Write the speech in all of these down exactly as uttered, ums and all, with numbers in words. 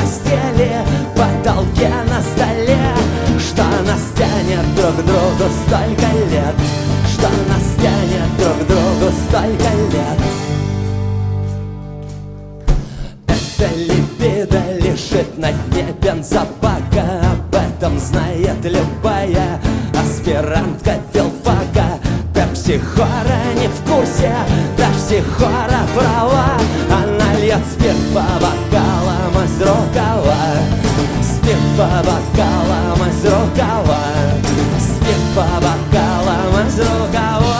постели, потолке, на столе, что нас тянет друг к другу столько лет, что нас тянет друг к другу столько лет. Эта либидо лежит на дне бензобака, об этом знает любая аспирантка филфака. Пепсихора не в курсе, Пепсихора права, она льет спирт по бокалам из рукава, спирт по бокалам из рукава, спирт по бокалам из рукава.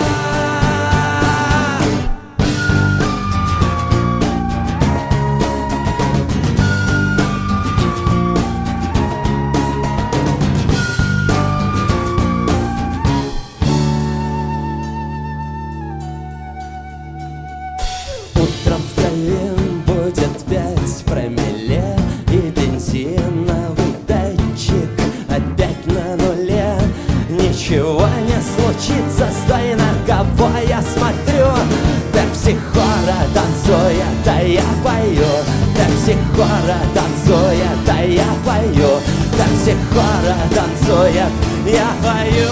Утром в Таллин будет пять промилле, и бензиновый датчик опять на нуле. Ничего не случится, стой, на кого я смотрю. Пепсихора танцует, а я пою. Пепсихора танцует, а я пою. Пепсихора танцует, я пою.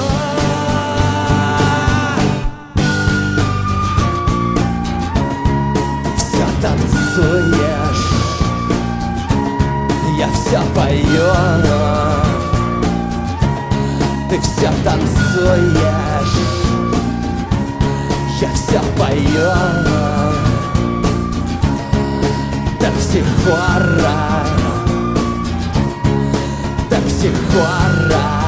Танцуешь, я все пою, ты все танцуешь, я все пою. Пепсихора, Пепсихора.